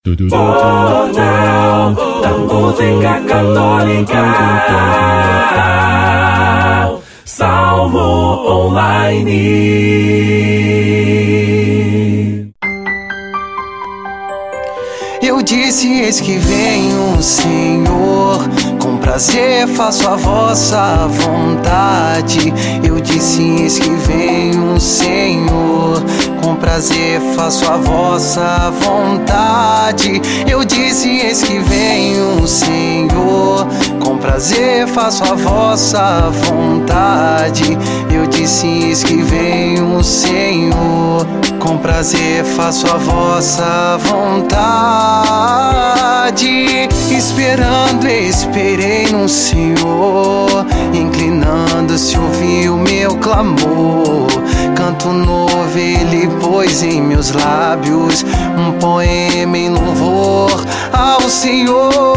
Jornal da Música Católica. Salmo Online. Eu disse, eis que vem o Senhor, com prazer faço a vossa vontade. Eu disse, eis que vem o Senhor, com prazer faço a vossa vontade. Eu disse, eis que vem o Senhor, com prazer faço a vossa vontade. Eu disse, eis que vem o Senhor, com prazer faço a vossa vontade. Esperando, esperei no Senhor, inclinando-se ouviu o meu clamor. Canto novo ele pôs em meus lábios, um poema em louvor ao Senhor.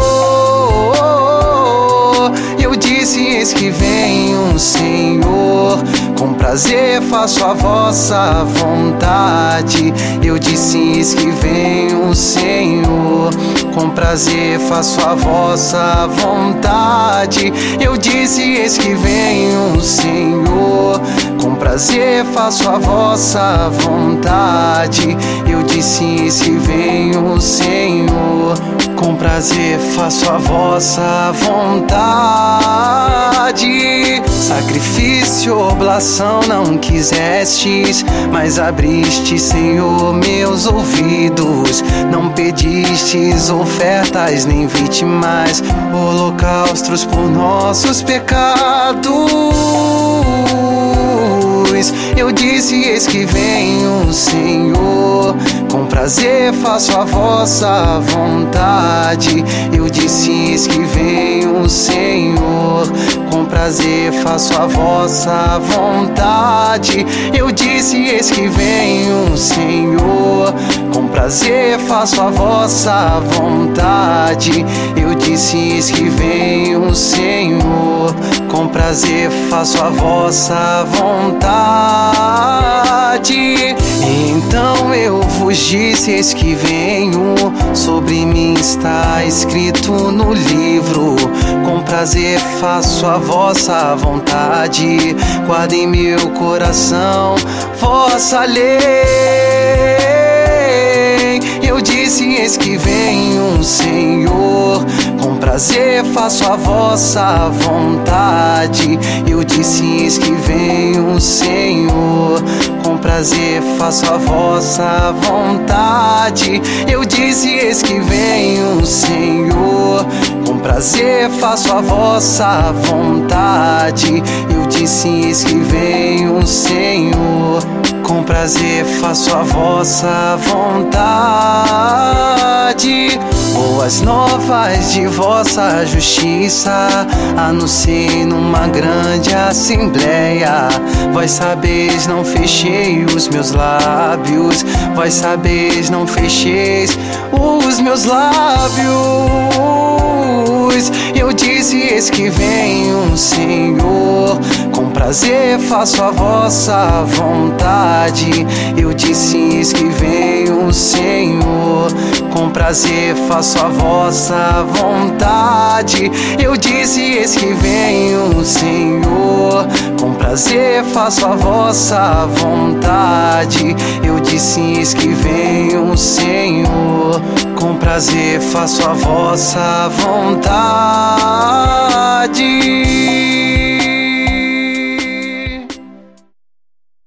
Eu disse, eis que vem o Senhor, com prazer faço a vossa vontade. Eu disse, eis que vem o Senhor, com prazer faço a vossa vontade. Eu disse, eis que vem o Senhor, com prazer faço a vossa vontade. Eu disse, eis que vem o Senhor, com prazer faço a vossa vontade. Sacrifício, oblação não quisestes, mas abriste, Senhor, meus ouvidos. Não pedistes ofertas nem vítimas, holocaustos por nossos pecados. Eu disse, eis que vem o Senhor, com prazer faço a vossa vontade. Eu disse, eis que vem o Senhor, com prazer faço a vossa vontade. Eu disse, eis que vem o Senhor, com prazer faço a vossa vontade. Eu disse, eis que vem o Senhor, com prazer faço a vossa vontade. Então eu vos disse, eis que venho, sobre mim está escrito no livro. Com prazer faço a vossa vontade, guarda em meu coração vossa lei. Eu disse, eis que vem o Senhor, com prazer faço a vossa vontade. Eu disse, eis que vem o Senhor, com prazer faço a vossa vontade. Eu disse, eis que vem o Senhor, com prazer faço a vossa vontade. Eu disse, eis que vem o Senhor, com prazer faço a vossa vontade. Boas novas de vossa justiça anunciei numa grande assembleia. Vós sabeis, não fechei os meus lábios. Vós sabeis, não fecheis os meus lábios. Eu disse, eis que vem o Senhor, com prazer faço a vossa vontade. Eu disse, eis que vem o Senhor, com prazer faço a vossa vontade. Eu disse, eis que vem o Senhor, com prazer faço a vossa vontade. Eu disse, eis que vem o Senhor, com prazer faço a vossa vontade.